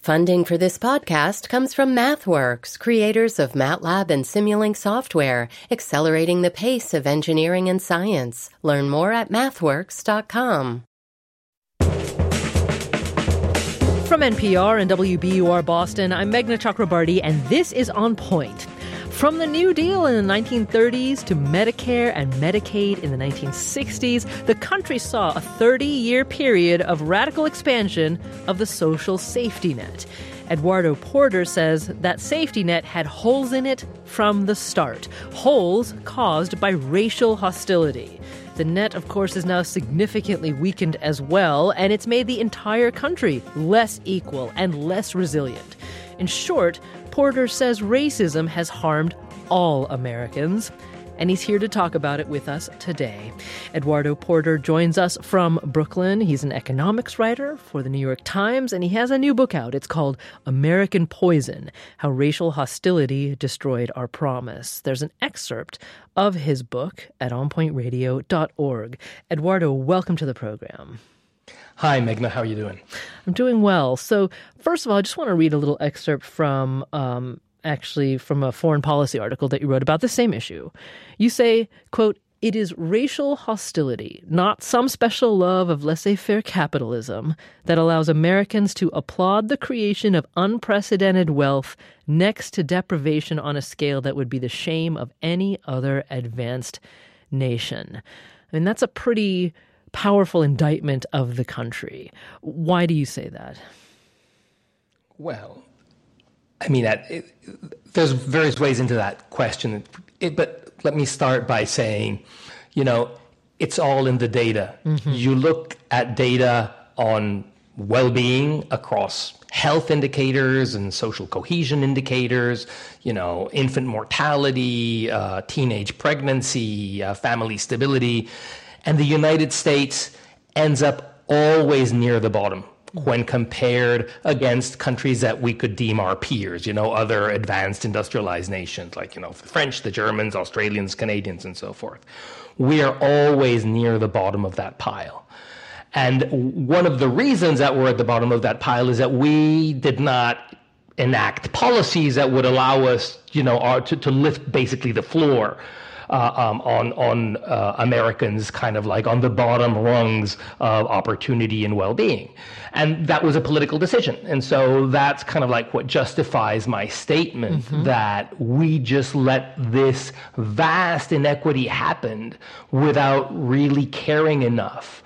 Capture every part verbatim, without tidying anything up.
Funding for this podcast comes from MathWorks, creators of MATLAB and Simulink software, accelerating the pace of engineering and science. Learn more at mathworks dot com. From N P R and W B U R Boston, I'm Meghna Chakrabarty, and this is On Point. From the New Deal in the nineteen thirties to Medicare and Medicaid in the nineteen sixties, the country saw a thirty-year period of radical expansion of the social safety net. Eduardo Porter says that safety net had holes in it from the start, holes caused by racial hostility. The net, of course, is now significantly weakened as well, and it's made the entire country less equal and less resilient. In short, Porter says racism has harmed all Americans, and he's here to talk about it with us today. Eduardo Porter joins us from Brooklyn. He's an economics writer for the New York Times, and he has a new book out. It's called American Poison: How Racial Hostility Destroyed Our Promise. There's an excerpt of his book at on point radio dot org. Eduardo, welcome to the program. Hi, Meghna. How are you doing? I'm doing well. So, first of all, I just want to read a little excerpt from, um, actually, from a foreign policy article that you wrote about the same issue. You say, quote, "It is racial hostility, not some special love of laissez-faire capitalism, that allows Americans to applaud the creation of unprecedented wealth next to deprivation on a scale that would be the shame of any other advanced nation." I mean, that's a pretty powerful indictment of the country. Why do you say that? Well, I mean, that, it, there's various ways into that question. It, but let me start by saying, you know, it's all in the data. Mm-hmm. You look at data on well-being across health indicators and social cohesion indicators, you know, infant mortality, uh, teenage pregnancy, uh, family stability. And the United States ends up always near the bottom when compared against countries that we could deem our peers, you know, other advanced industrialized nations like, you know, the French, the Germans, Australians, Canadians, and so forth. We are always near the bottom of that pile. And one of the reasons that we're at the bottom of that pile is that we did not enact policies that would allow us, you know, our, to, to lift basically the floor Uh, um, on on uh, Americans, kind of like on the bottom rungs of opportunity and well-being. And that was a political decision. And so that's kind of like what justifies my statement mm-hmm. that we just let this vast inequity happen without really caring enough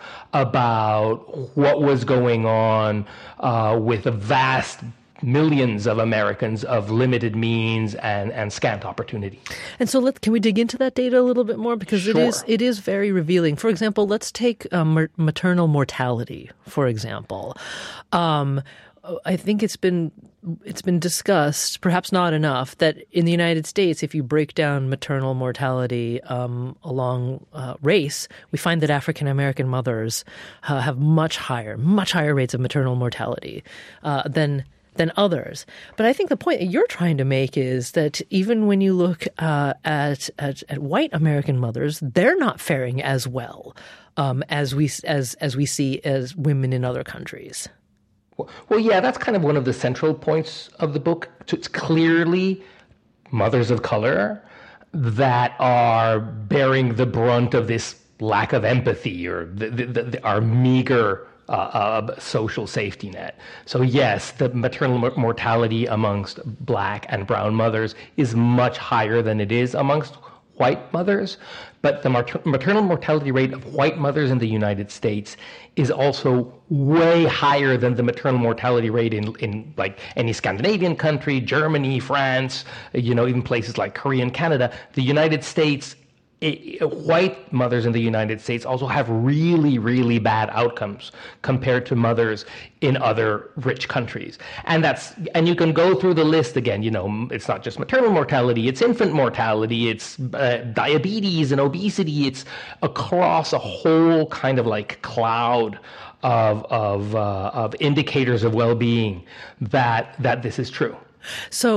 about what was going on uh, with a vast millions of Americans of limited means and, and scant opportunity. And so let, can we dig into that data a little bit more? Because sure. it is it is very revealing. For example, let's take um, maternal mortality, for example. Um, I think it's been it's been discussed, perhaps not enough, that in the United States, if you break down maternal mortality um, along uh, race, we find that African American mothers uh, have much higher, much higher rates of maternal mortality uh, than than others. But I think the point that you're trying to make is that even when you look uh, at, at at white American mothers, they're not faring as well um, as we as as we see as women in other countries. Well, well, yeah, that's kind of one of the central points of the book. It's clearly mothers of color that are bearing the brunt of this lack of empathy or the, the, the, our meager Uh, uh, social safety net. So yes, the maternal mortality amongst black and brown mothers is much higher than it is amongst white mothers, but the mater- maternal mortality rate of white mothers in the United States is also way higher than the maternal mortality rate in, in like any Scandinavian country, Germany, France, you know, even places like Korea and Canada. The United States It, white mothers in the United States also have really, really bad outcomes compared to mothers in other rich countries. And that's, and you can go through the list again, you know, it's not just maternal mortality, it's infant mortality, it's uh, diabetes and obesity, it's across a whole kind of like cloud of, of, uh, of indicators of well-being that, that this is true. So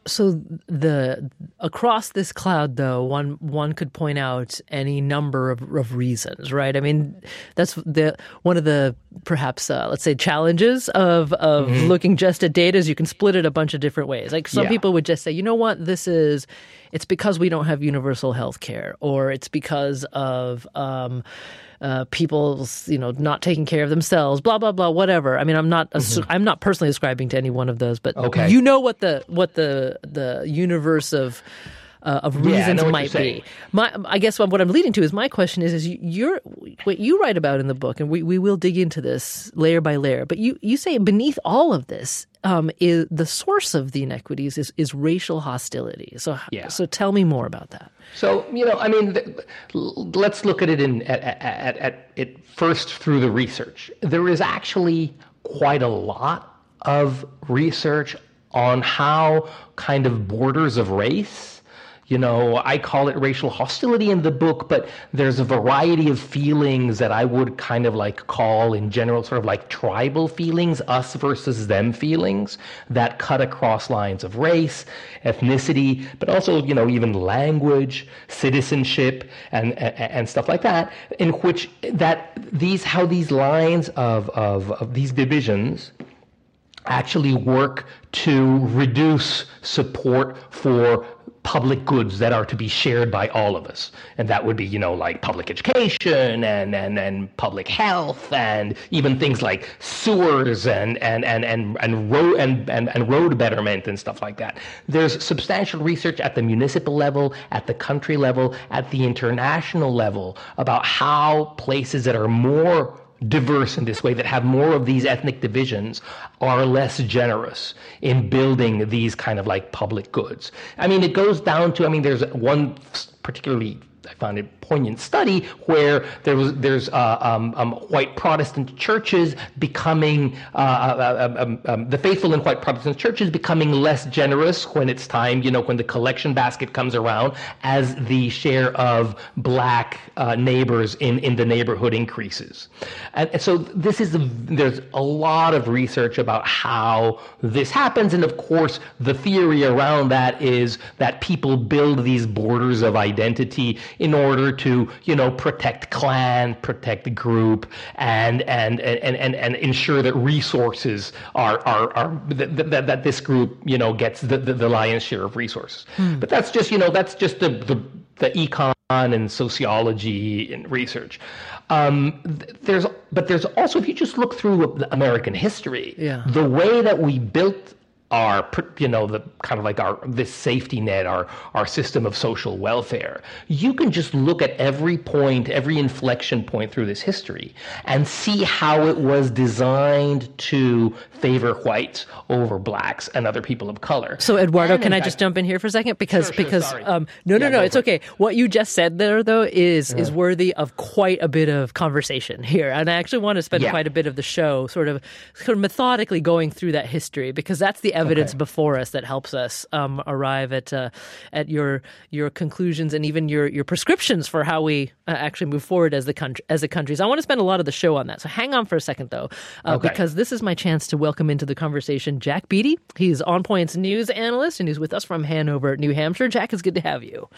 So the across this cloud, though, one one could point out any number of, of reasons, right? I mean, that's the one of the perhaps uh, let's say challenges of of mm-hmm. looking just at data is you can split it a bunch of different ways. Like some yeah. people would just say, you know what, this is it's because we don't have universal health care, or it's because of um, Uh, people's, you know, not taking care of themselves, blah blah blah, whatever. I mean, I'm not, mm-hmm. I'm not personally ascribing to any one of those, but okay. you know what the what the the universe of uh, of reasons yeah, might be. My, I guess what I'm leading to is my question is, is you're what you write about in the book, and we, we will dig into this layer by layer. But you you say beneath all of this um, is the source of the inequities is is racial hostility. So yeah. so tell me more about that. So, you know, I mean, th- let's look at it in at, at, at it first through the research. There is actually quite a lot of research on how kind of borders of race, you know, I call it racial hostility in the book, but there's a variety of feelings that I would kind of like call in general sort of like tribal feelings, us versus them feelings that cut across lines of race, ethnicity, but also, you know, even language, citizenship, and and, and stuff like that, in which that these, how these lines of, of, of these divisions actually work to reduce support for public goods that are to be shared by all of us. And that would be, you know, like public education and, and, and public health and even things like sewers and and and and and road and, and, and road betterment and stuff like that. There's substantial research at the municipal level, at the country level, at the international level about how places that are more diverse in this way, that have more of these ethnic divisions, are less generous in building these kind of like public goods. I mean, it goes down to, I mean, there's one particularly, I found it poignant study where there was there's uh, um, um, white Protestant churches becoming uh, uh, um, um, the faithful in white Protestant churches becoming less generous when it's time, you know, when the collection basket comes around, as the share of black uh, neighbors in, in the neighborhood increases. And, and so this is a, there's a lot of research about how this happens, and of course the theory around that is that people build these borders of identity in order to, you know, protect clan, protect group, and and and and, and ensure that resources are are are that, that, that this group, you know, gets the, the, the lion's share of resources. Hmm. But that's just, you know, that's just the the, the econ and sociology and research. Um, there's but there's also, if you just look through American history, yeah. the way that we built our, you know, the kind of like our, this safety net, our, our system of social welfare. You can just look at every point, every inflection point through this history and see how it was designed to favor whites over blacks and other people of color. So Eduardo, and can I fact, just jump in here for a second? Because, sure, sure, because, um, no, no, yeah, no, it's okay. What you just said there, though, is, yeah. is worthy of quite a bit of conversation here. And I actually want to spend yeah. quite a bit of the show sort of, sort of methodically going through that history, because that's the evidence okay. before us that helps us um, arrive at uh, at your your conclusions and even your your prescriptions for how we uh, actually move forward as the country as a country. So I want to spend a lot of the show on that. So hang on for a second, though, uh, okay. because this is my chance to welcome into the conversation Jack Beatty. He's On Point's news analyst, and he's with us from Hanover, New Hampshire. Jack, it's good to have you.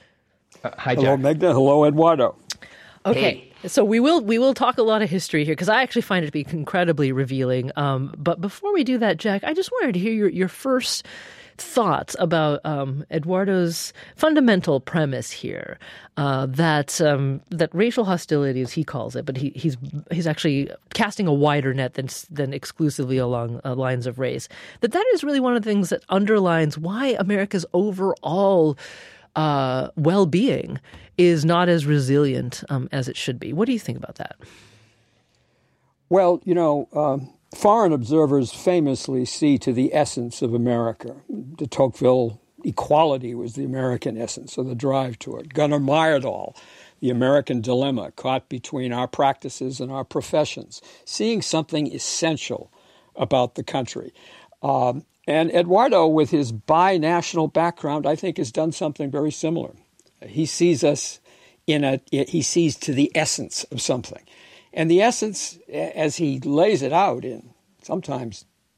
Uh, hi, Jack. Hello, Megna. Hello, Eduardo. Okay. Hey. So we will we will talk a lot of history here, because I actually find it to be incredibly revealing. Um, but before we do that, Jack, I just wanted to hear your, your first thoughts about um, Eduardo's fundamental premise here, uh, that um, that racial hostility, as he calls it, but he, he's he's actually casting a wider net than than exclusively along uh, lines of race. That that is really one of the things that underlines why America's overall uh, well-being is not as resilient um, as it should be. What do you think about that? Well, you know, um, foreign observers famously see to the essence of America. De Tocqueville, equality was the American essence, or the drive to it. Gunnar Myrdal, the American dilemma, caught between our practices and our professions, seeing something essential about the country. Um, and Eduardo, with his bi-national background, I think has done something very similar. He sees us in a, he sees to the essence of something. And the essence, as he lays it out in sometimes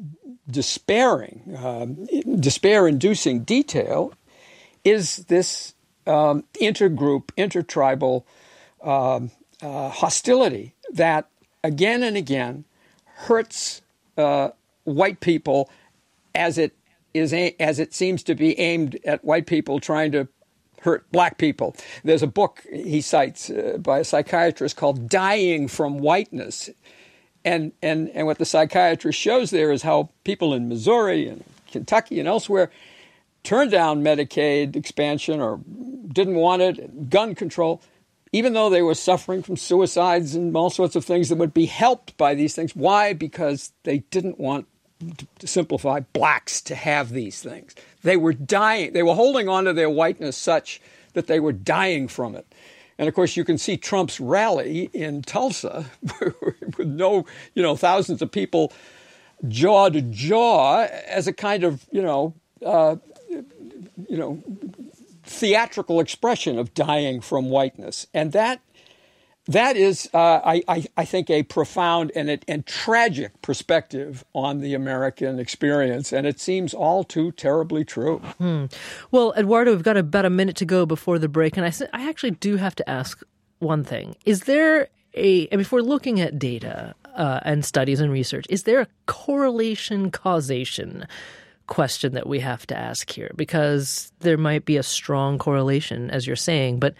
despairing, um, despair-inducing detail is this um, intergroup, intertribal um, uh, hostility that again and again hurts uh, white people as it is a- as it seems to be aimed at white people trying to hurt black people. There's a book he cites uh, by a psychiatrist called Dying from Whiteness. And, and, and what the psychiatrist shows there is how people in Missouri and Kentucky and elsewhere turned down Medicaid expansion or didn't want it, gun control, even though they were suffering from suicides and all sorts of things that would be helped by these things. Why? Because they didn't want, to simplify, blacks to have these things. They were dying. They were holding on to their whiteness such that they were dying from it. And, of course, you can see Trump's rally in Tulsa with no, you know, thousands of people jaw to jaw as a kind of, you know, uh, you know, theatrical expression of dying from whiteness. And that that is, uh, I, I, I think, a profound and, and tragic perspective on the American experience. And it seems all too terribly true. Hmm. Well, Eduardo, we've got about a minute to go before the break. And I, I actually do have to ask one thing. Is there a, I mean, if we're looking at data uh, and studies and research, is there a correlation causation question that we have to ask here? Because there might be a strong correlation, as you're saying, but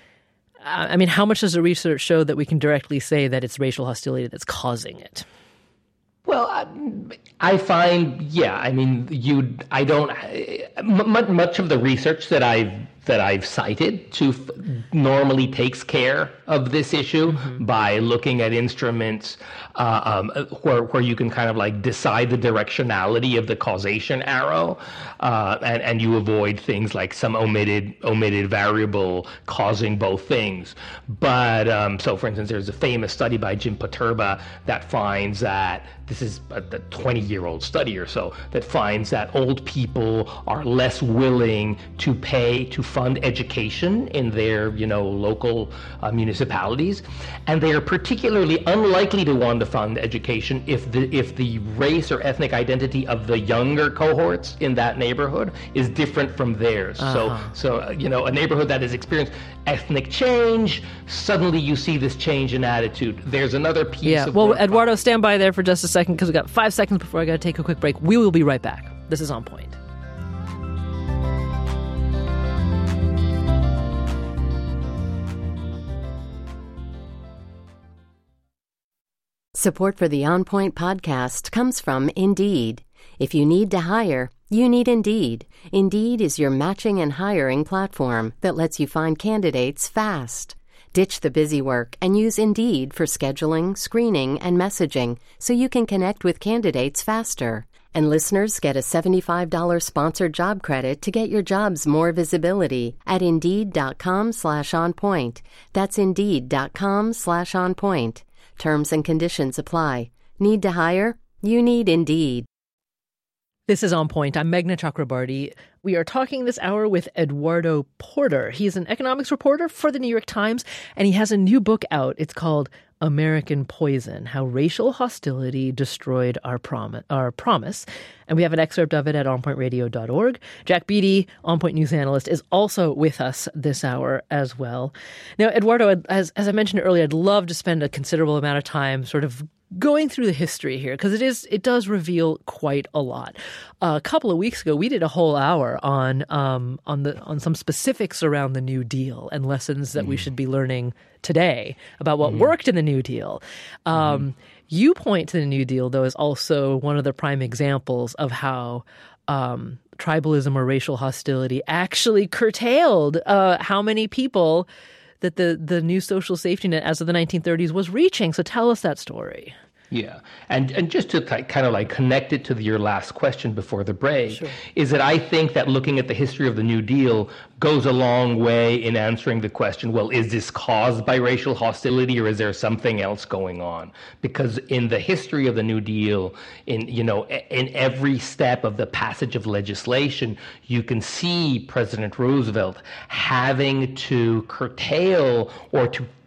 I mean, how much does the research show that we can directly say that it's racial hostility that's causing it? Well, I, I find, yeah, I mean, you, I don't, much, much of the research that I've that I've cited to f- normally takes care of this issue mm-hmm. by looking at instruments uh, um, where where you can kind of like decide the directionality of the causation arrow, uh, and and you avoid things like some omitted omitted variable causing both things. But um, so, for instance, there's a famous study by Jim Poterba that finds that this is a twenty-year-old study or so that finds that old people are less willing to pay to fund education in their, you know, local uh, municipalities, and they are particularly unlikely to want to fund education if the if the race or ethnic identity of the younger cohorts in that neighborhood is different from theirs. Uh-huh. So, so uh, you know, a neighborhood that has experienced ethnic change, suddenly you see this change in attitude. There's another piece. Yeah. Of well, Eduardo, stand by there for just a second because we got five seconds before I got to take a quick break. We will be right back. This is On Point. Support for the On Point podcast comes from Indeed. If you need to hire, you need Indeed. Indeed is your matching and hiring platform that lets you find candidates fast. Ditch the busy work and use Indeed for scheduling, screening, and messaging so you can connect with candidates faster. And listeners get a seventy-five dollars sponsored job credit to get your jobs more visibility at Indeed.com slash on point. That's Indeed.com slash on point. Terms and conditions apply. Need to hire? You need Indeed. This is On Point. I'm Meghna Chakrabarty. We are talking this hour with Eduardo Porter. He's an economics reporter for the New York Times, and he has a new book out. It's called American Poison, How Racial Hostility Destroyed Our, Prom- Our Promise. And we have an excerpt of it at on point radio dot org. Jack Beatty, On Point News analyst, is also with us this hour as well. Now, Eduardo, as, as I mentioned earlier, I'd love to spend a considerable amount of time sort of going through the history here, because it is it does reveal quite a lot. Uh, a couple of weeks ago, we did a whole hour on um, on the on some specifics around the New Deal and lessons that mm-hmm. we should be learning today about what mm-hmm. worked in the New Deal. Um, mm-hmm. You point to the New Deal, though, as also one of the prime examples of how um, tribalism or racial hostility actually curtailed uh, how many people that the, the new social safety net as of the nineteen thirties was reaching. So tell us that story. Yeah. And and just to th- kind of like connect it to the, your last question before the break, sure. is that I think that looking at the history of the New Deal goes a long way in answering the question, well, is this caused by racial hostility or is there something else going on? Because in the history of the New Deal, in, you know, in every step of the passage of legislation, you can see President Roosevelt having to curtail or to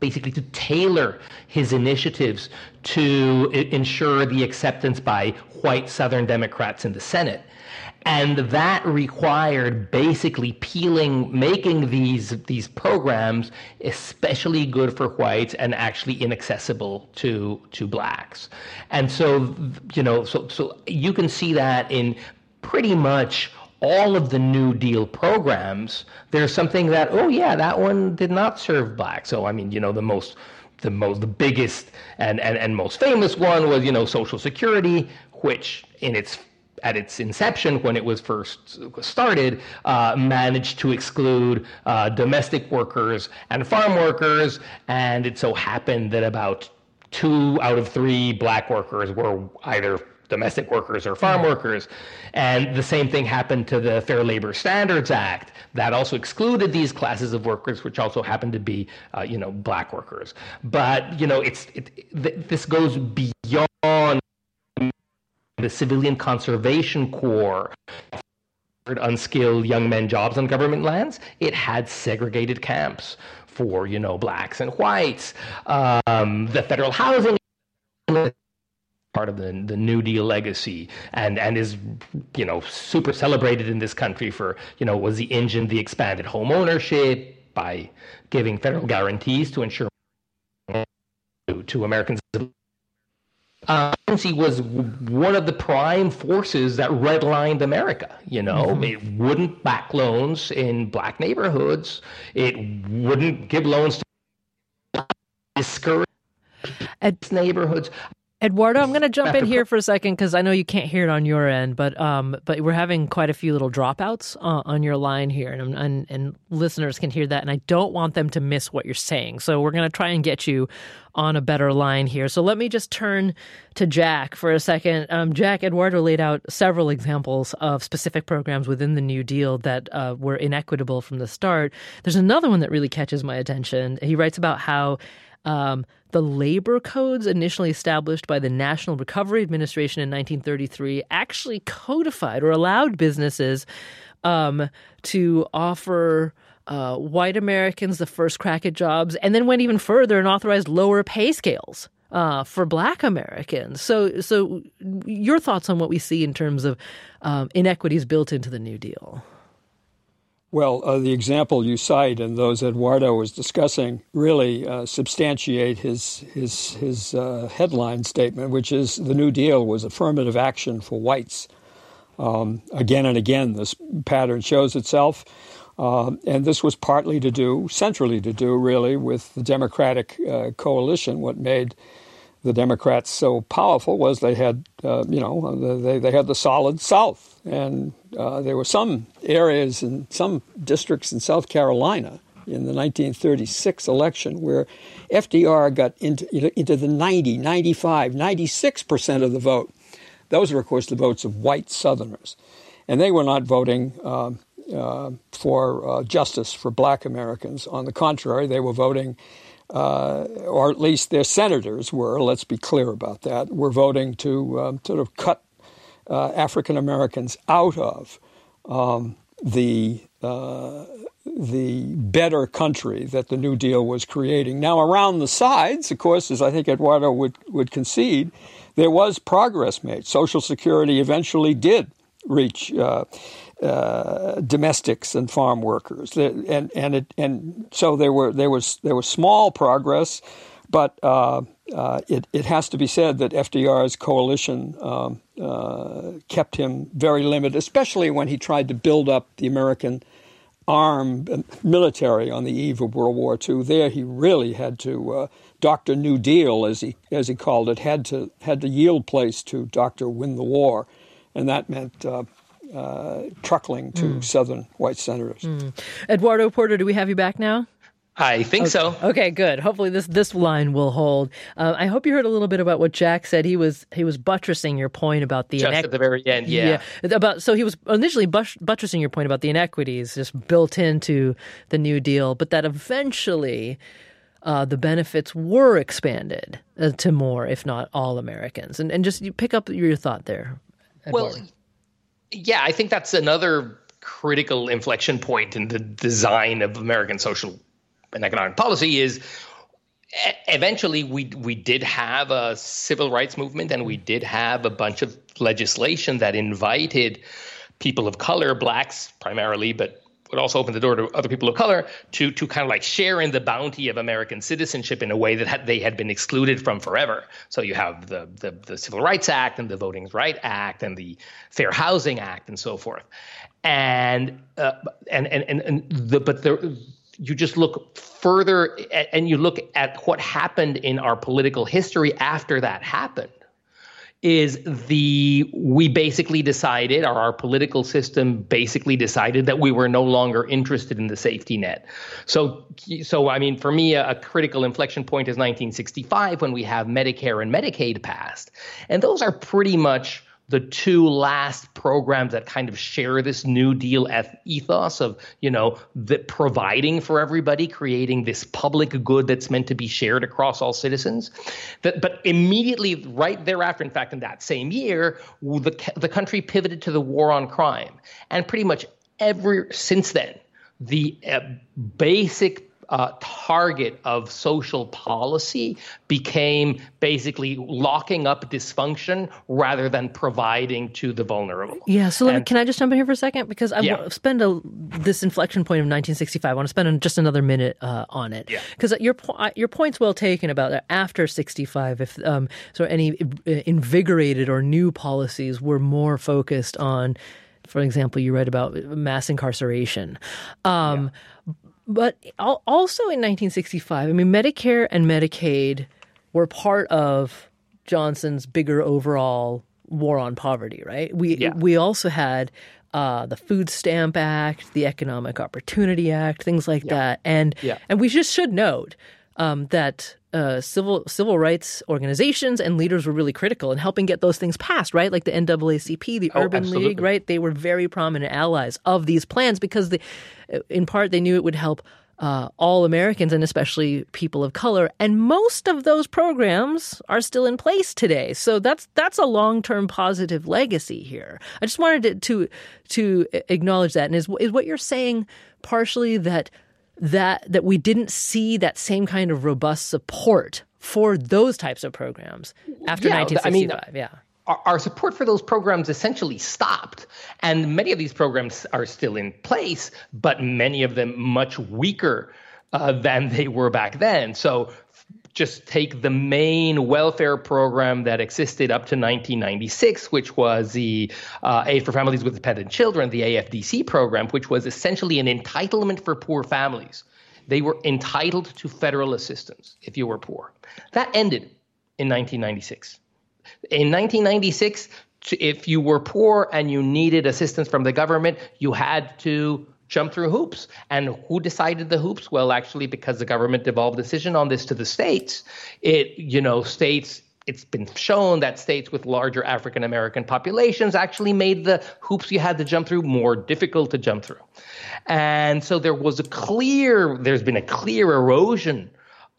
basically to tailor his initiatives to I- ensure the acceptance by white Southern Democrats in the Senate. And that required basically peeling, making these these programs especially good for whites and actually inaccessible to to blacks. And so, you know, so so you can see that in pretty much all of the New Deal programs. There's something that, oh yeah, that one did not serve blacks. So I mean, you know, the most the most the biggest and and, and most famous one was, you know, Social Security, which in its at its inception, when it was first started, uh, managed to exclude uh, domestic workers and farm workers, and it so happened that about two out of three black workers were either domestic workers or farm workers. And the same thing happened to the Fair Labor Standards Act. That also excluded these classes of workers, which also happened to be, uh, you know, black workers. But, you know, it's it, th- this goes beyond the Civilian Conservation Corps offered unskilled young men jobs on government lands. It had segregated camps for, you know, blacks and whites. Um, the federal housing part of the, the New Deal legacy, and, and is, you know, super celebrated in this country for, you know, was the engine, the expanded home ownership by giving federal guarantees to ensure to, to Americans. Uh, was one of the prime forces that redlined America. You know, mm-hmm. It wouldn't back loans in black neighborhoods. It wouldn't give loans to discourage Ed- neighborhoods. Eduardo, I'm going to jump in here for a second because I know you can't hear it on your end, but um, but we're having quite a few little dropouts uh, on your line here, and, and and listeners can hear that, and I don't want them to miss what you're saying. So we're going to try and get you on a better line here. So let me just turn to Jack for a second. Um, Jack, Eduardo laid out several examples of specific programs within the New Deal that uh, were inequitable from the start. There's another one that really catches my attention. He writes about how Um, the labor codes initially established by the National Recovery Administration in nineteen thirty-three actually codified or allowed businesses um, to offer uh, white Americans the first crack at jobs, and then went even further and authorized lower pay scales uh, for black Americans. So, so your thoughts on what we see in terms of um, inequities built into the New Deal? Well, uh, the example you cite and those Eduardo was discussing really uh, substantiate his his his uh, headline statement, which is the New Deal was affirmative action for whites. Um, again and again, this pattern shows itself, uh, and this was partly to do, centrally to do, really, with the Democratic uh, coalition. What made the Democrats so powerful was they had, uh, you know, they they had the solid South. And uh, there were some areas in some districts in South Carolina in the nineteen thirty-six election where F D R got into, into the ninety, ninety-five, ninety-six percent of the vote. Those are, of course, the votes of white Southerners. And they were not voting uh, uh, for uh, justice for black Americans. On the contrary, they were voting, uh, or at least their senators were, let's be clear about that, were voting to um, sort of cut Uh, African Americans out of um, the uh, the better country that the New Deal was creating. Now, around the sides, of course, as I think Eduardo would, would concede, there was progress made. Social Security eventually did reach uh, uh, domestics and farm workers, and and it, and so there were there was there was small progress, but uh, uh, it it has to be said that F D R's coalition Um, Uh, kept him very limited, especially when he tried to build up the American armed military on the eve of World War Two. There, he really had to uh, Doctor New Deal, as he as he called it, had to had to yield place to Doctor Win the War, and that meant uh, uh, truckling to mm. Southern white senators. Mm. Eduardo Porter, do we have you back now? I think okay. so. Okay, good. Hopefully this this line will hold. Uh, I hope you heard a little bit about what Jack said. He was he was buttressing your point about the just inequ- at the very end, yeah. yeah. About so he was initially but- buttressing your point about the inequities just built into the New Deal, but that eventually uh, the benefits were expanded uh, to more, if not all, Americans. And and just you pick up your thought there, Eduardo. Well, yeah, I think that's another critical inflection point in the design of American social and economic policy is eventually we we did have a civil rights movement, and we did have a bunch of legislation that invited people of color, blacks primarily, but would also open the door to other people of color to to kind of like share in the bounty of American citizenship in a way that had, they had been excluded from forever. So you have the, the the Civil Rights Act and the Voting Rights Act and the Fair Housing Act and so forth. And uh, and and and, and the but the you just look further and you look at what happened in our political history after that happened. Is the we basically decided, or our political system basically decided, that we were no longer interested in the safety net. So, so I mean, for me, a, a critical inflection point is nineteen sixty-five when we have Medicare and Medicaid passed. And those are pretty much the two last programs that kind of share this New Deal ethos of, you know, the providing for everybody, creating this public good that's meant to be shared across all citizens. That, but immediately right thereafter, in fact, in that same year, the, the country pivoted to the war on crime. And pretty much ever since then, the uh, basic Uh, target of social policy became basically locking up dysfunction rather than providing to the vulnerable. Yeah, so let me, and, can I just jump in here for a second? Because I yeah. spend a, this inflection point of nineteen sixty-five. I want to spend just another minute uh, on it. Because yeah. your, your point's well taken about that after sixty-five, if um, so any invigorated or new policies were more focused on, for example, you read about mass incarceration. Um, yeah. But also in nineteen sixty-five, I mean, Medicare and Medicaid were part of Johnson's bigger overall war on poverty, right? We yeah. we also had uh, the Food Stamp Act, the Economic Opportunity Act, things like yeah. that. And yeah. and we just should note um, that uh, civil civil rights organizations and leaders were really critical in helping get those things passed, right? Like the N double A C P, the oh, Urban absolutely. League, right? They were very prominent allies of these plans because, the, in part, they knew it would help uh, all Americans and especially people of color. And most of those programs are still in place today. So that's that's a long-term positive legacy here. I just wanted to to, to acknowledge that. And is is what you're saying partially that that that we didn't see that same kind of robust support for those types of programs after yeah, nineteen sixty-five? I mean, yeah. Our, our support for those programs essentially stopped. And many of these programs are still in place, but many of them much weaker uh, than they were back then. So just take the main welfare program that existed up to nineteen ninety-six, which was the uh, Aid for Families with Dependent Children, the A F D C program, which was essentially an entitlement for poor families. They were entitled to federal assistance if you were poor. That ended in nineteen ninety-six. In nineteen ninety-six, if you were poor and you needed assistance from the government, you had to jump through hoops. And who decided the hoops? Well, actually, because the government devolved decision on this to the states, it, you know, states, it's been shown that states with larger African-American populations actually made the hoops you had to jump through more difficult to jump through. And so there was a clear, there's been a clear erosion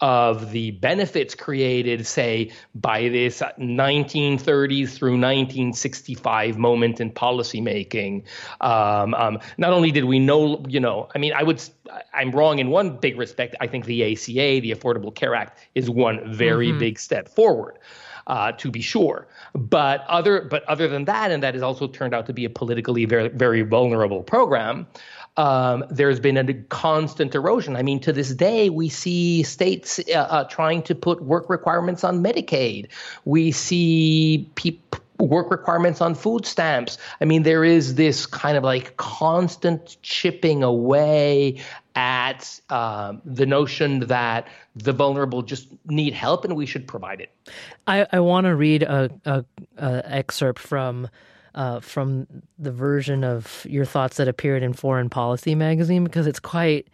of the benefits created, say, by this nineteen thirties through nineteen sixty-five moment in policymaking. Um, um, not only did we know, you know, I mean, I would, I'm wrong in one big respect. I think the A C A, the Affordable Care Act, is one very mm-hmm. big step forward. Uh, to be sure, but other but other than that, and that has also turned out to be a politically very very vulnerable program. Um, there's been a constant erosion. I mean, to this day, we see states uh, uh, trying to put work requirements on Medicaid. We see people. Work requirements on food stamps. I mean, there is this kind of like constant chipping away at um, the notion that the vulnerable just need help and we should provide it. I, I want to read a, a, a excerpt from uh, from the version of your thoughts that appeared in Foreign Policy magazine because it's quite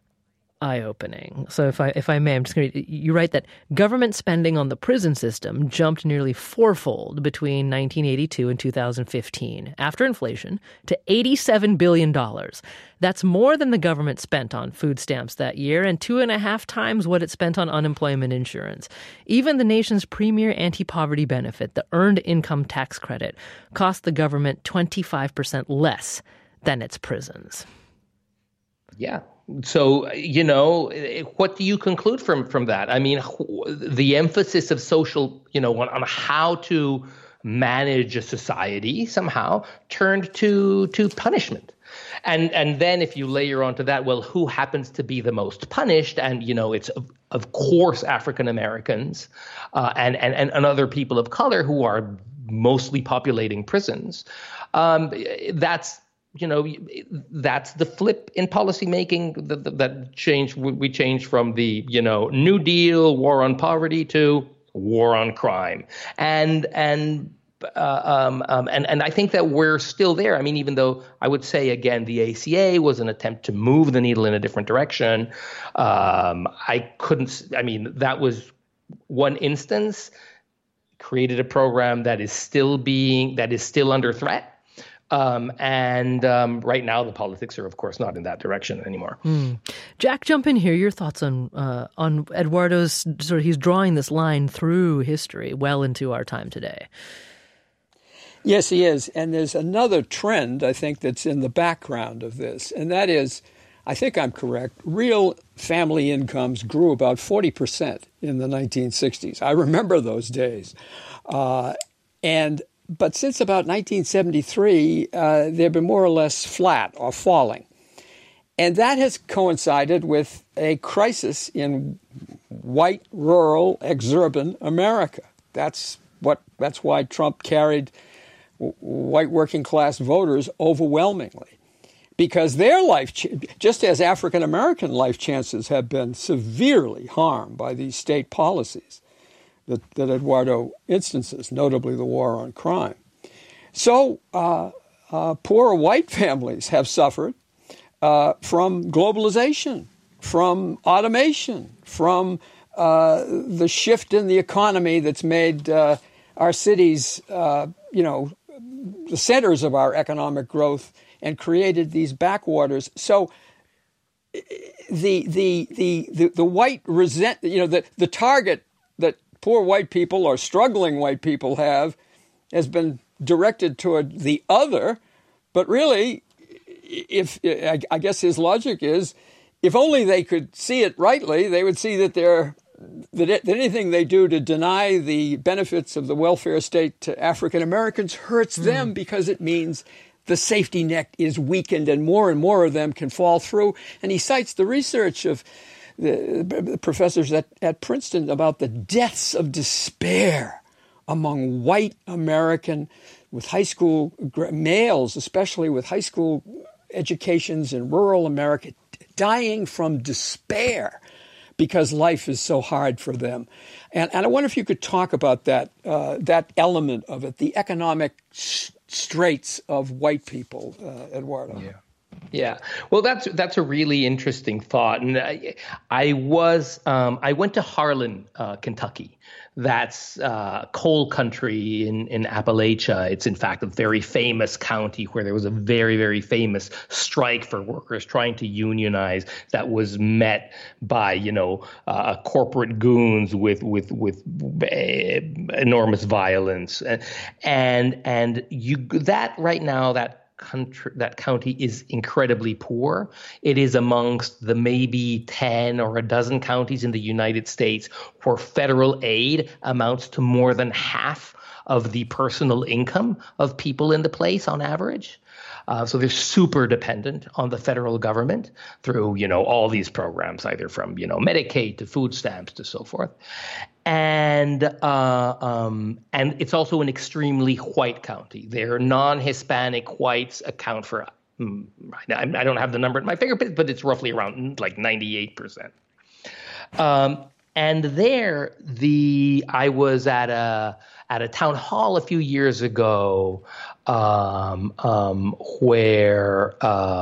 eye-opening. So if I if I may, I'm just going to you write that government spending on the prison system jumped nearly fourfold between nineteen eighty-two and two thousand fifteen, after inflation, to eighty-seven billion dollars. That's more than the government spent on food stamps that year and two and a half times what it spent on unemployment insurance. Even the nation's premier anti-poverty benefit, the Earned Income Tax Credit, cost the government twenty-five percent less than its prisons. Yeah. So, you know, what do you conclude from from that? I mean, the emphasis of social, you know, on, on how to manage a society somehow turned to to punishment. And and then if you layer onto that, well, who happens to be the most punished? And, you know, it's, of, of course, African Americans uh, and, and, and other people of color who are mostly populating prisons. Um, that's You know, that's the flip in policymaking that, that changed. We changed from the, you know, New Deal, war on poverty to war on crime. And and uh, um, um, and and I think that we're still there. I mean, even though I would say, again, the A C A was an attempt to move the needle in a different direction. Um, I couldn't. I mean, that was one instance. Created a program that is still being that is still under threat. Um, and um, right now, the politics are, of course, not in that direction anymore. Mm. Jack, jump in here. Your thoughts on uh, on Eduardo's sort of he's drawing this line through history well into our time today. Yes, he is. And there's another trend, I think, that's in the background of this. And that is, I think I'm correct, real family incomes grew about forty percent in the nineteen sixties. I remember those days. Uh, and But since about nineteen seventy-three, uh, they've been more or less flat or falling. And that has coincided with a crisis in white, rural, exurban America. That's what. That's why Trump carried w- white working class voters overwhelmingly. Because their life, ch- just as African American life chances have been severely harmed by these state policies that, that Eduardo instances, notably the war on crime. So uh, uh, poor white families have suffered uh, from globalization, from automation, from uh, the shift in the economy that's made uh, our cities, uh, you know, the centers of our economic growth and created these backwaters. So the the the the, the white resent, you know, the, the target that poor white people or struggling white people have has been directed toward the other. But really, if I guess his logic is, if only they could see it rightly, they would see that they're that, it, that anything they do to deny the benefits of the welfare state to African Americans hurts mm. them, because it means the safety net is weakened and more and more of them can fall through. And he cites the research of the professors at, at Princeton about the deaths of despair among white American with high school males, especially with high school educations in rural America, dying from despair because life is so hard for them. And, and I wonder if you could talk about that uh, that element of it, the economic sh- straits of white people, uh, Eduardo. Yeah. Yeah, well, that's that's a really interesting thought, and I, I was um, I went to Harlan, uh, Kentucky. That's uh, coal country in, in Appalachia. It's in fact a very famous county where there was a very very famous strike for workers trying to unionize that was met by you know uh, corporate goons with with with enormous violence, and and and you that right now that. Country, that county is incredibly poor. It is amongst the maybe ten or a dozen counties in the United States where federal aid amounts to more than half of the personal income of people in the place on average. Uh, so they're super dependent on the federal government through, you know, all these programs, either from, you know, Medicaid to food stamps to so forth. And uh, um, and it's also an extremely white county. Their non-Hispanic whites account for, hmm, I don't have the number at my fingertips, but it's roughly around like ninety-eight percent. Um, and there, the I was at a at a town hall a few years ago, um, um, where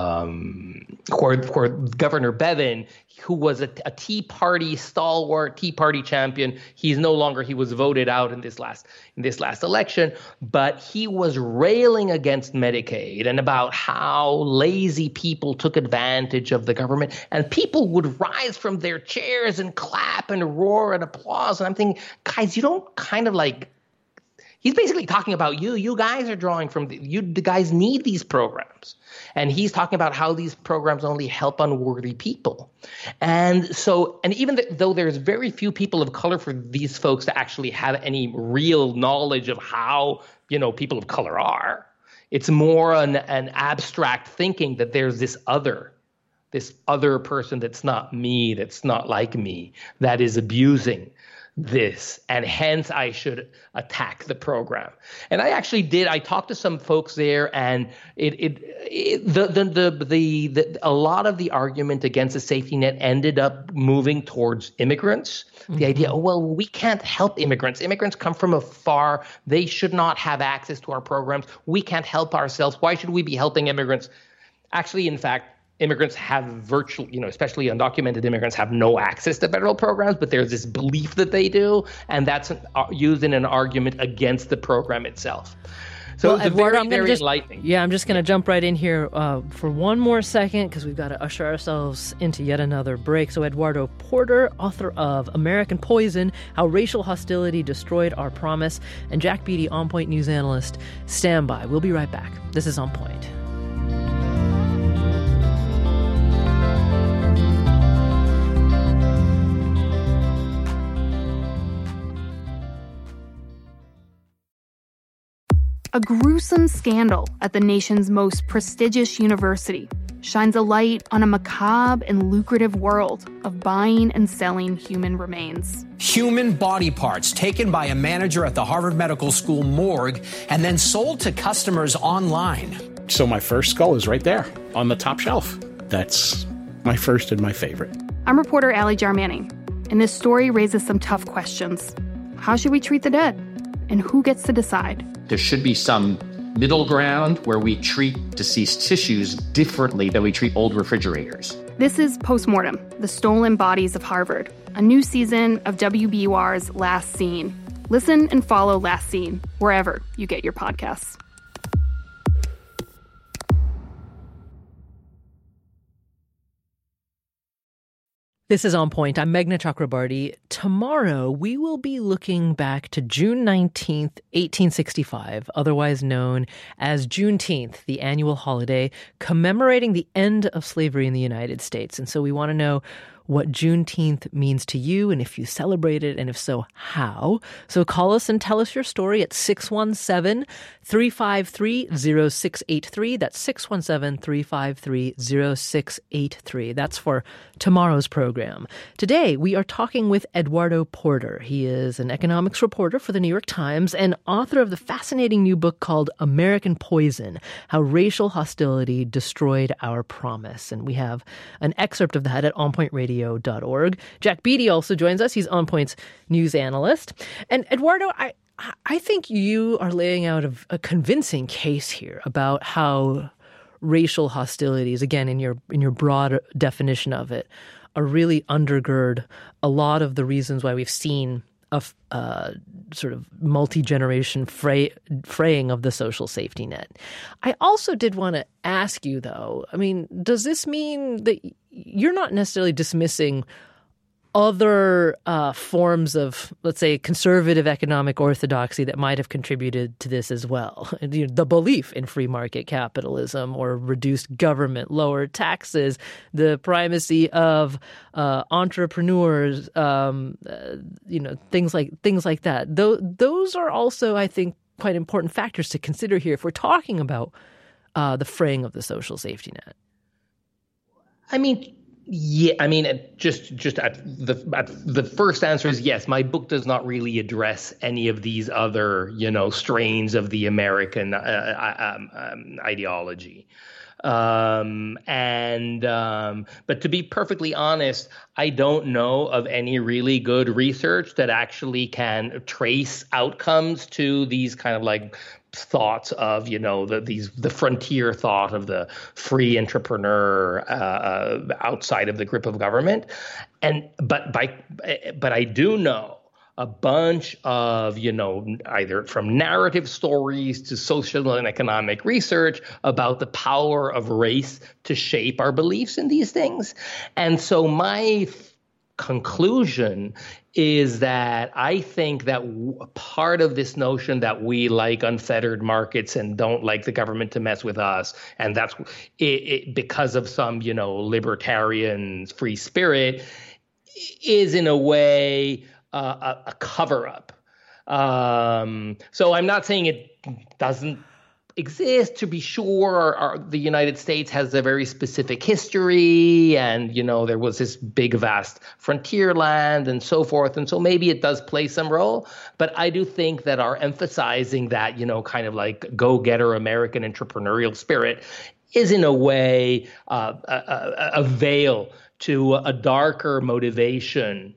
um, where where Governor Bevin, who was a, a Tea Party stalwart, Tea Party champion. He's no longer, he was voted out in this last in this last election, but he was railing against Medicaid and about how lazy people took advantage of the government, and people would rise from their chairs and clap and roar and applause. And I'm thinking, guys, you don't kind of like, He's basically talking about you. You guys are drawing from the, you. The guys need these programs, and he's talking about how these programs only help unworthy people. And so, and even th- though there's very few people of color for these folks to actually have any real knowledge of how, you know, people of color are, it's more an, an abstract thinking that there's this other, this other person that's not me, that's not like me, that is abusing this, and hence I should attack the program. And I actually did. I talked to some folks there, and it, it, it the, the, the the the a lot of the argument against the safety net ended up moving towards immigrants. Mm-hmm. The idea, oh, well, we can't help immigrants. Immigrants come from afar. They should not have access to our programs. We can't help ourselves. Why should we be helping immigrants? Actually, in fact, immigrants have virtually, you know, especially undocumented immigrants have no access to federal programs, but there's this belief that they do, and that's an, uh, used in an argument against the program itself. So well, it's Eduardo, very, I'm gonna very just, enlightening. Yeah, I'm just going to jump right in here uh, for one more second because we've got to usher ourselves into yet another break. So Eduardo Porter, author of American Poison, How Racial Hostility Destroyed Our Promise, and Jack Beatty, On Point news analyst. Stand by. We'll be right back. This is On Point. A gruesome scandal at the nation's most prestigious university shines a light on a macabre and lucrative world of buying and selling human remains. Human body parts taken by a manager at the Harvard Medical School morgue and then sold to customers online. So my first skull is right there on the top shelf. That's my first and my favorite. I'm reporter Allie Jarmanning, and this story raises some tough questions. How should we treat the dead? And who gets to decide? There should be some middle ground where we treat deceased tissues differently than we treat old refrigerators. This is Postmortem, The Stolen Bodies of Harvard, a new season of W B U R's Last Scene. Listen and follow Last Scene wherever you get your podcasts. This is On Point. I'm Meghna Chakrabarty. Tomorrow, we will be looking back to June nineteenth, eighteen sixty-five, otherwise known as Juneteenth, the annual holiday commemorating the end of slavery in the United States. And so we want to know what Juneteenth means to you and if you celebrate it, and if so, how. So call us and tell us your story at six one seven, three five three, zero six eight three. That's six one seven, three five three, zero six eight three. That's for tomorrow's program. Today, we are talking with Eduardo Porter. He is an economics reporter for the New York Times and author of the fascinating new book called American Poison, How Racial Hostility Destroyed Our Promise. And we have an excerpt of that at on point radio dot org. Jack Beatty also joins us. He's On Point's news analyst. And Eduardo, I I think you are laying out a, a convincing case here about how racial hostilities, again, in your in your broad definition of it, are really undergird a lot of the reasons why we've seen a uh, sort of multi-generation fray, fraying of the social safety net. I also did want to ask you, though, I mean, does this mean that you're not necessarily dismissing other uh, forms of, let's say, conservative economic orthodoxy that might have contributed to this as well? The belief in free market capitalism or reduced government, lower taxes, the primacy of uh, entrepreneurs, um, uh, you know, things like things like that. Th- those are also, I think, quite important factors to consider here if we're talking about uh, the fraying of the social safety net. I mean, yeah, I mean, just just at the at the first answer is yes. My book does not really address any of these other, you know, strains of the American uh, um, um, ideology. Um, and um, but to be perfectly honest, I don't know of any really good research that actually can trace outcomes to these kind of like thoughts of, you know, the these the frontier thought of the free entrepreneur uh, outside of the grip of government. And but by but I do know a bunch of, you know, either from narrative stories to social and economic research about the power of race to shape our beliefs in these things. And so my conclusion is that I think that w- part of this notion that we like unfettered markets and don't like the government to mess with us, and that's it, it, because of some, you know, libertarian free spirit, is in a way uh, a, a cover-up. Um, so I'm not saying it doesn't exist. To be sure, our, the United States has a very specific history, and, you know, there was this big, vast frontier land and so forth. And so maybe it does play some role. But I do think that our emphasizing that, you know, kind of like go-getter American entrepreneurial spirit is in a way uh, a, a, a veil to a darker motivation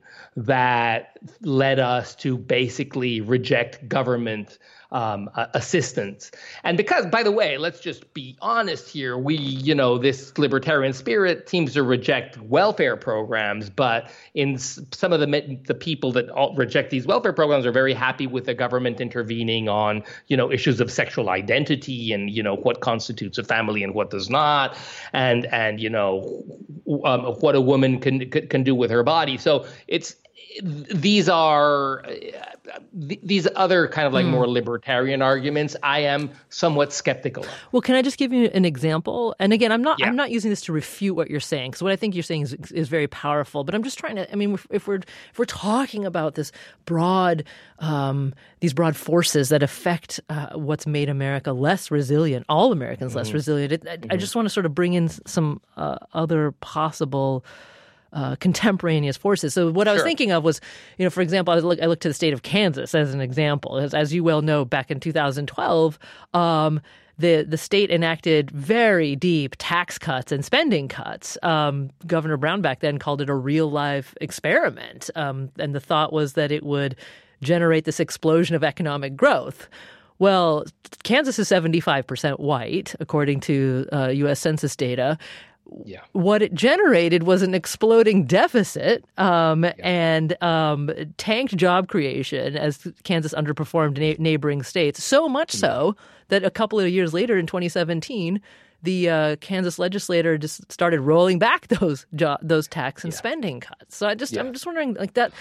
that led us to basically reject government um, uh, assistance. And because, by the way, let's just be honest here, we, you know, this libertarian spirit seems to reject welfare programs, but in s- some of the the people that all reject these welfare programs are very happy with the government intervening on, you know, issues of sexual identity and, you know, what constitutes a family and what does not, and, and you know, um, what a woman can, can can do with her body. So it's these are uh, these other kind of like mm. more libertarian arguments I am somewhat skeptical of. Well, can I just give you an example? And again, I'm not yeah. I'm not using this to refute what you're saying, because what I think you're saying is, is very powerful. But I'm just trying to. I mean, if we're if we're talking about this broad um, these broad forces that affect uh, what's made America less resilient, all Americans mm-hmm. less resilient, it, I, mm-hmm. I just want to sort of bring in some uh, other possible Uh, contemporaneous forces. So what I was sure. thinking of was, you know, for example, I, look, I looked to the state of Kansas as an example. As, as you well know, back in two thousand twelve, um, the the state enacted very deep tax cuts and spending cuts. Um, Governor Brown back then called it a real life experiment, um, and the thought was that it would generate this explosion of economic growth. Well, Kansas is seventy-five percent white, according to uh, U S Census data. Yeah. What it generated was an exploding deficit um, yeah. and um, tanked job creation as Kansas underperformed na- neighboring states, so much so that a couple of years later in twenty seventeen, the uh, Kansas legislature just started rolling back those jo- those tax and yeah. spending cuts. So I just, yeah. I'm just wondering, like that,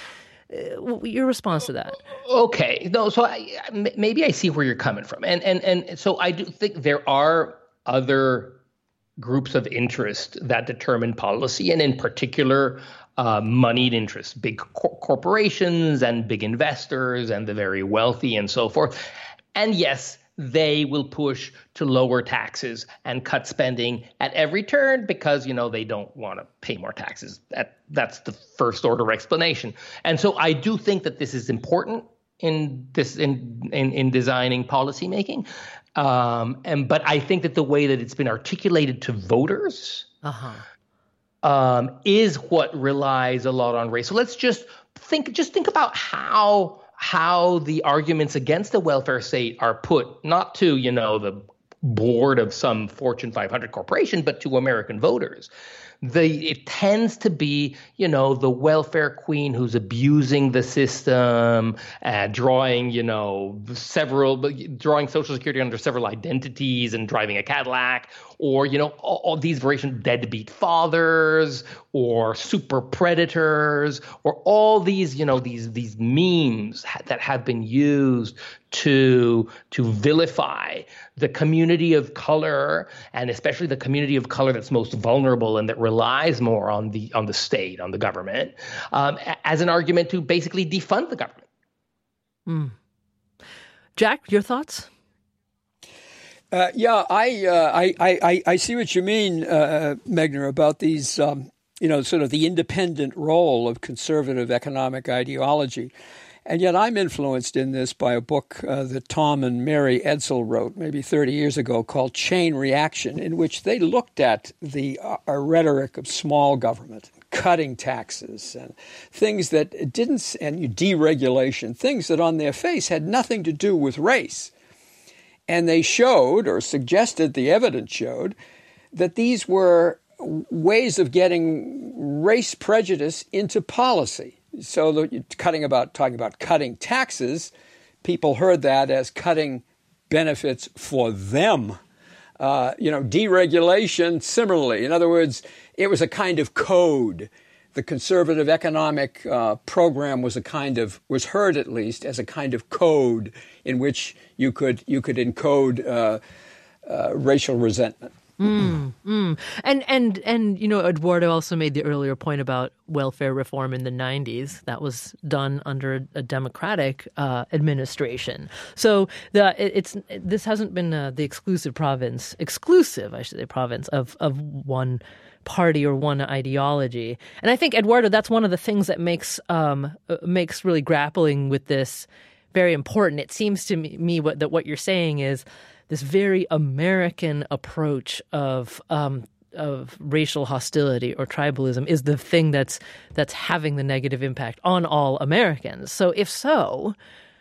uh, your response to that. Okay. No, so I, maybe I see where you're coming from. And, and, and so I do think there are other groups of interest that determine policy, and in particular, uh, moneyed interests, big cor- corporations and big investors and the very wealthy and so forth. And yes, they will push to lower taxes and cut spending at every turn because, you know, they don't want to pay more taxes. That that's the first order explanation. And so I do think that this is important in this in in, in designing policymaking. Um, and but I think that the way that it's been articulated to voters uh-huh. um, is what relies a lot on race. So let's just think, just think about how how the arguments against the welfare state are put, not to, you know, the board of some Fortune five hundred corporation, but to American voters. The, it tends to be, you know, the welfare queen who's abusing the system, uh, drawing, you know, several, drawing Social Security under several identities and driving a Cadillac, or, you know, all, all these variations, deadbeat fathers or super predators, or all these, you know, these these memes that have been used to to vilify the community of color, and especially the community of color that's most vulnerable and that relies more on the on the state, on the government, um, as an argument to basically defund the government. Mm. Jack, your thoughts? Uh, yeah, I, uh, I I I see what you mean, uh, Meghna, about these, um, you know, sort of the independent role of conservative economic ideology. And yet I'm influenced in this by a book uh, that Tom and Mary Edsel wrote maybe thirty years ago called Chain Reaction, in which they looked at the uh, rhetoric of small government, cutting taxes and things that didn't, and deregulation, things that on their face had nothing to do with race. And they showed, or suggested, the evidence showed, that these were ways of getting race prejudice into policy. So the, cutting about talking about cutting taxes, people heard that as cutting benefits for them. Uh, you know, deregulation, similarly. In other words, it was a kind of code the conservative economic uh, program was a kind of, was heard at least as a kind of code in which you could you could encode uh, uh, racial resentment. Mm, mm. And, and, and, you know, Eduardo also made the earlier point about welfare reform in the nineties. That was done under a, a Democratic uh, administration. So the it, it's it, this hasn't been uh, the exclusive province, exclusive, I should say, province of, of one party or one ideology. And I think, Eduardo, that's one of the things that makes um, makes really grappling with this very important. It seems to me what, that what you're saying is this very American approach of um, of racial hostility or tribalism is the thing that's that's having the negative impact on all Americans. So if so,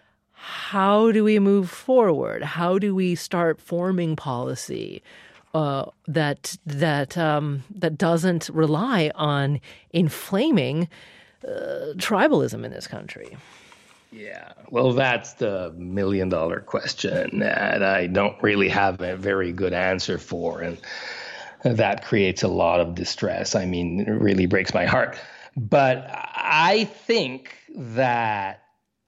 how do we move forward? How do we start forming policy uh, that that um, that doesn't rely on inflaming uh, tribalism in this country? Yeah, well, that's the million dollar question that I don't really have a very good answer for. And that creates a lot of distress. I mean, it really breaks my heart. But I think that,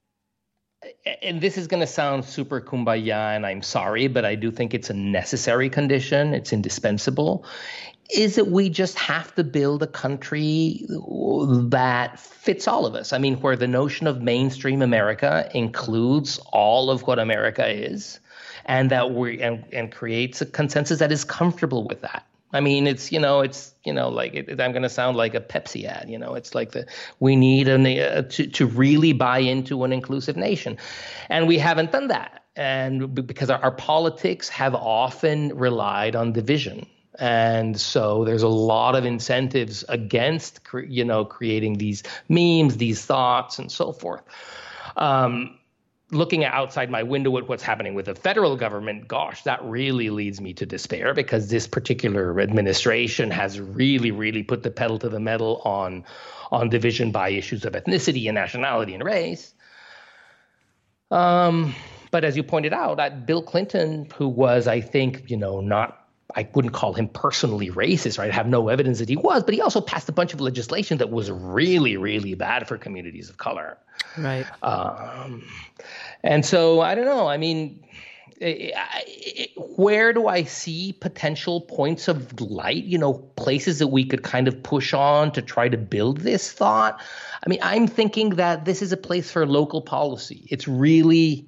and this is going to sound super kumbaya, and I'm sorry, but I do think it's a necessary condition. It's indispensable. Is that we just have to build a country that fits all of us. I mean, where the notion of mainstream America includes all of what America is, and that we and, and creates a consensus that is comfortable with that. I mean, it's, you know, it's, you know, like it, I'm going to sound like a Pepsi ad, you know, it's like the, we need an, uh, to, to really buy into an inclusive nation. And we haven't done that. And because our, our politics have often relied on division. And so there's a lot of incentives against, you know, creating these memes, these thoughts, and so forth. Um, looking outside my window at what's happening with the federal government, gosh, that really leads me to despair, because this particular administration has really, really put the pedal to the metal on, on division by issues of ethnicity and nationality and race. Um, but as you pointed out, that Bill Clinton, who was, I think, you know, not I wouldn't call him personally racist, right? I have no evidence that he was, but he also passed a bunch of legislation that was really, really bad for communities of color. Right. Um, and so I don't know. I mean, it, it, where do I see potential points of light, you know, places that we could kind of push on to try to build this thought? I mean, I'm thinking that this is a place for local policy. It's really...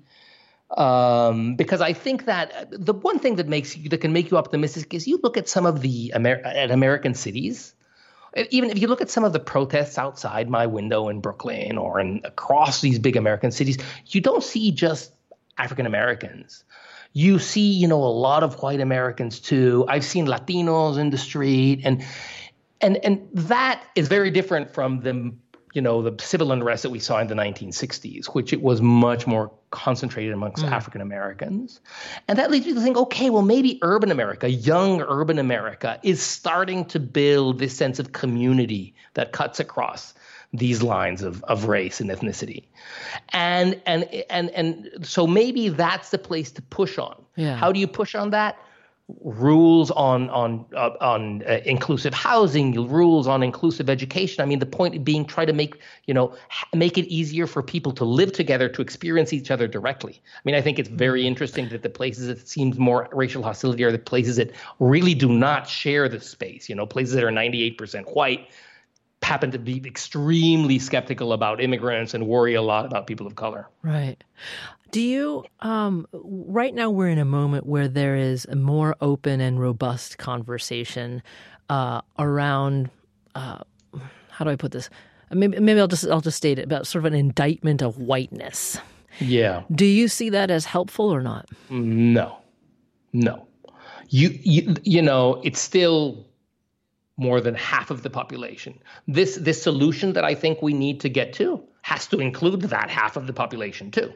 Um, because I think that the one thing that makes you, that can make you optimistic is you look at some of the Amer- at American cities. Even if you look at some of the protests outside my window in Brooklyn or in across these big American cities, you don't see just African Americans. You see, you know, a lot of white Americans too. I've seen Latinos in the street, and and and that is very different from the, you know, the civil unrest that we saw in the nineteen sixties, which it was much more concentrated amongst mm. African Americans. And that leads you to think, okay, well, maybe urban America, young urban America, is starting to build this sense of community that cuts across these lines of, of race and ethnicity. And, and, and, and so maybe that's the place to push on. Yeah. How do you push on that? Rules on on uh, on uh, inclusive housing, rules on inclusive education. I mean, the point being, try to make, you know, make it easier for people to live together, to experience each other directly. I mean, I think it's very interesting that the places that seems more racial hostility are the places that really do not share the space. You know, places that are ninety-eight percent white happen to be extremely skeptical about immigrants and worry a lot about people of color. Right. Do you, um, right now we're in a moment where there is a more open and robust conversation uh, around, uh, how do I put this? Maybe, maybe I'll just I'll just state it, about sort of an indictment of whiteness. Yeah. Do you see that as helpful or not? No, no. You you you know, it's still more than half of the population. This this solution that I think we need to get to has to include that half of the population too.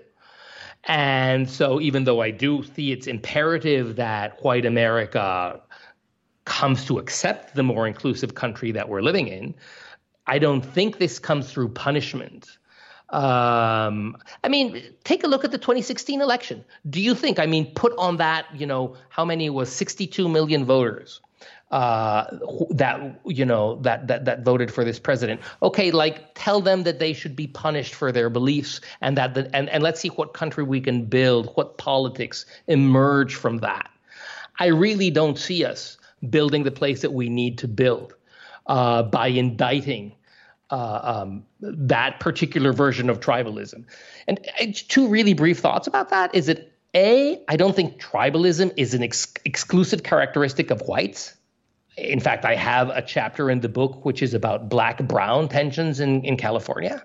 And so even though I do see it's imperative that white America comes to accept the more inclusive country that we're living in, I don't think this comes through punishment. Um, I mean, take a look at the twenty sixteen election. Do you think, I mean, put on that, you know, how many was sixty-two million voters uh, that, you know, that, that, that voted for this president? Okay, like tell them that they should be punished for their beliefs and that, the, and, and let's see what country we can build, what politics emerge from that. I really don't see us building the place that we need to build uh, by indicting Uh, um, that particular version of tribalism. And uh, two really brief thoughts about that is that, A, I don't think tribalism is an ex- exclusive characteristic of whites. In fact, I have a chapter in the book which is about black-brown tensions in, in California.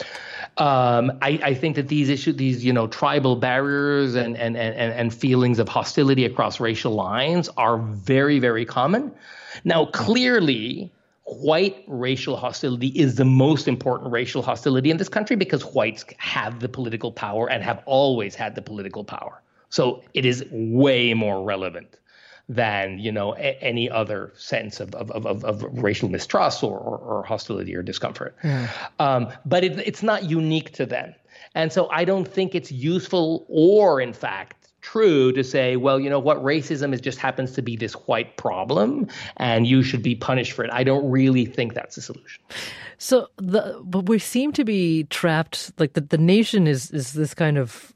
Um, I, I think that these issues, these, you know, tribal barriers and, and, and, and feelings of hostility across racial lines are very, very common. Now, clearly, white racial hostility is the most important racial hostility in this country because whites have the political power and have always had the political power. So it is way more relevant than, you know, a- any other sense of, of, of, of racial mistrust or, or, or hostility or discomfort. Yeah. Um, but it, it's not unique to them. And so I don't think it's useful or, in fact, true to say, well, you know what, racism is just happens to be this white problem and you should be punished for it. I don't really think that's the solution. So the but we seem to be trapped, like the, the nation is is this kind of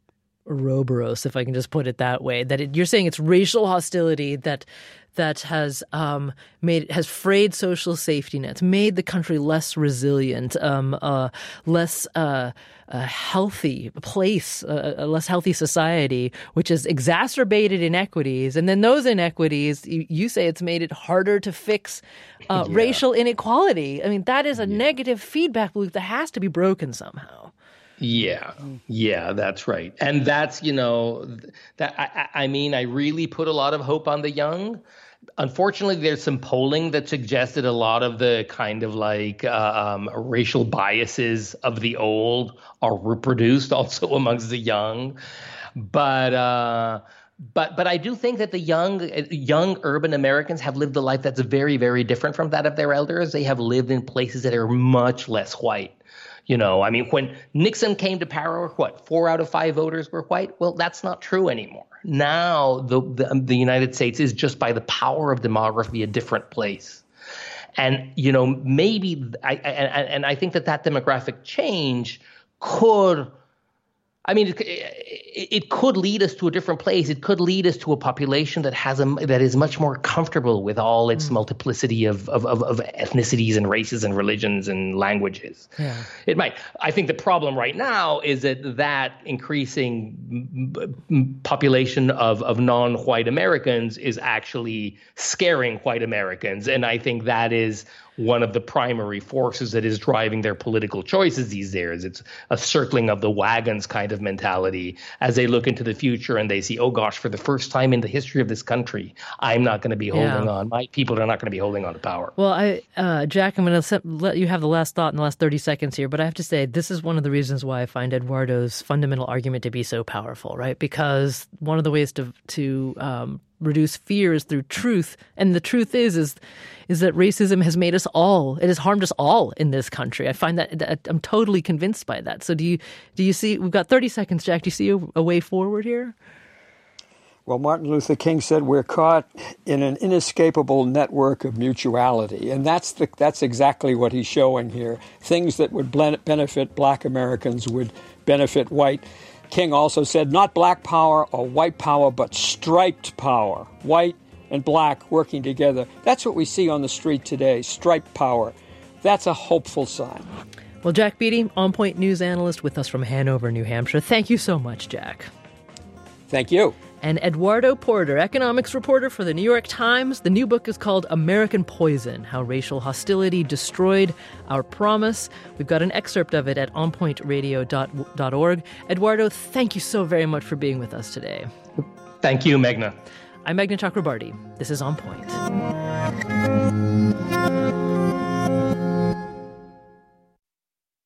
Ouroboros, if I can just put it that way, that it, you're saying it's racial hostility that that has um, made has frayed social safety nets, made the country less resilient, um, uh, less uh, a healthy place, a, a less healthy society, which has exacerbated inequities. And then those inequities, you, you say it's made it harder to fix uh, yeah. racial inequality. I mean, that is a yeah. negative feedback loop that has to be broken somehow. Yeah, yeah, that's right. And that's, you know, that I, I mean, I really put a lot of hope on the young. Unfortunately, there's some polling that suggested a lot of the kind of like uh, um, racial biases of the old are reproduced also amongst the young. But uh, but but I do think that the young young urban Americans have lived a life that's very, very different from that of their elders. They have lived in places that are much less white. You know, I mean, when Nixon came to power, what, four out of five voters were white? Well, that's not true anymore. Now, the, the the United States is just by the power of demography a different place. And, you know, maybe I, I and I think that that demographic change could, I mean, it, it could lead us to a different place. It could lead us to a population that has a that is much more comfortable with all its mm. multiplicity of, of of of ethnicities and races and religions and languages. Yeah. It might. I think the problem right now is that that increasing population of of non-white Americans is actually scaring white Americans, and I think that is one of the primary forces that is driving their political choices these days. It's a circling of the wagons kind of mentality as they look into the future and they see, oh gosh, for the first time in the history of this country, I'm not going to be holding yeah. on. My people are not going to be holding on to power. Well, I, uh, Jack, I'm going to let you have the last thought in the last thirty seconds here, but I have to say this is one of the reasons why I find Eduardo's fundamental argument to be so powerful, right? Because one of the ways to to um, reduce fear is through truth, and the truth is is is that racism has made us all, it has harmed us all in this country. I find that, that I'm totally convinced by that. So do you do you see, we've got thirty seconds, Jack, do you see a, a way forward here? Well, Martin Luther King said we're caught in an inescapable network of mutuality, and that's the that's exactly what he's showing here. Things that would benefit black Americans would benefit white. King also said not black power or white power, but striped power. White and black working together. That's what we see on the street today, striped power. That's a hopeful sign. Well, Jack Beatty, On Point news analyst with us from Hanover, New Hampshire. Thank you so much, Jack. Thank you. And Eduardo Porter, economics reporter for the New York Times. The new book is called American Poison, How Racial Hostility Destroyed Our Promise. We've got an excerpt of it at on point radio dot org. Eduardo, thank you so very much for being with us today. Thank you, Meghna. I'm Meghna Chakrabarty. This is On Point.